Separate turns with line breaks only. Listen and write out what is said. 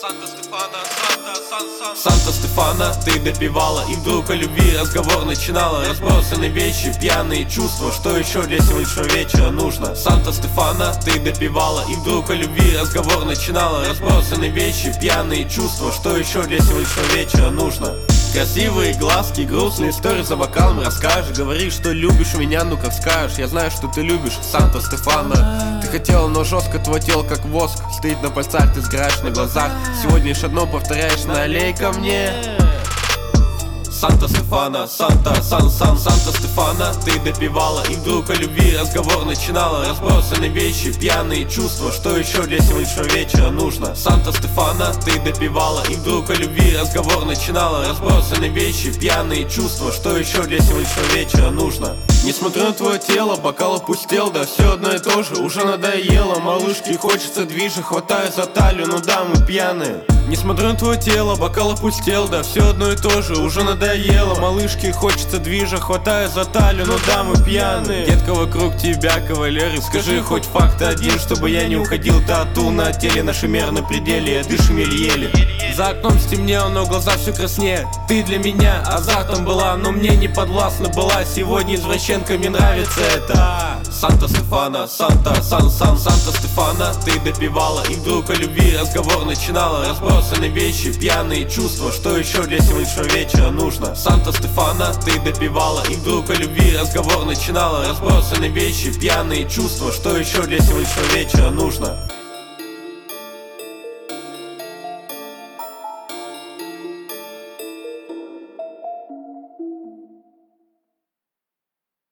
Санта-Стефана, ты допивала, и вдруг о любви разговор начинала. Разбросаны вещи, пьяные чувства, что еще для сегодняшнего вечера нужно? Санта-Стефана, ты допивала, и вдруг о любви разговор начинала. Разбросаны вещи, пьяные чувства, что еще для сегодняшнего вечера нужно? Красивые глазки, грустные истории за бокалом расскажешь. Говоришь, что любишь меня, ну как скажешь. Я знаю, что ты любишь Санта-Стефана. Ты хотела, но жестко, твой тело как воск. Стоит на пальцах, ты сгораешь на глазах. Сегодня лишь одно повторяешь: налей ко мне. Санта-Стефана, Санта-Стефана, ты допивала, и вдруг о любви разговор начинала. Разбросаны вещи, пьяные чувства, что еще для сегодняшнего вечера нужно? Санта-Стефана, ты допивала, и вдруг о любви разговор начинала. Разбросаны вещи, пьяные чувства, что еще для сегодняшнего вечера нужно? Не смотрю на твое тело, бокал опустел, да все одно и то же, уже надоело. Малышке хочется движа, хватаю за талию, ну да, мы пьяные. Не смотрю на твое тело, бокал опустел, да все одно и то же, уже надоело. Малышке хочется движа, хватаю за талию, ну да, мы пьяные. Детка, вокруг тебя кавалеры, скажи хоть факт один, чтобы я не уходил. Тату на теле, наши меры на пределе, дышим еле-еле. За окном стемнело, но глаза все краснее. Ты для меня азартом была, но мне не подвластна была. Сегодня извращенка, мне нравится это. Санта-Стефана, Санта-Стефана, ты допивала, и вдруг о любви разговор начинала. Разбросаны вещи, пьяные чувства, что еще для сегодняшнего вечера нужно? Санта-Стефана, ты допивала, и вдруг о любви разговор начинала. Разбросаны вещи, пьяные чувства, что еще для сегодняшнего вечера нужно?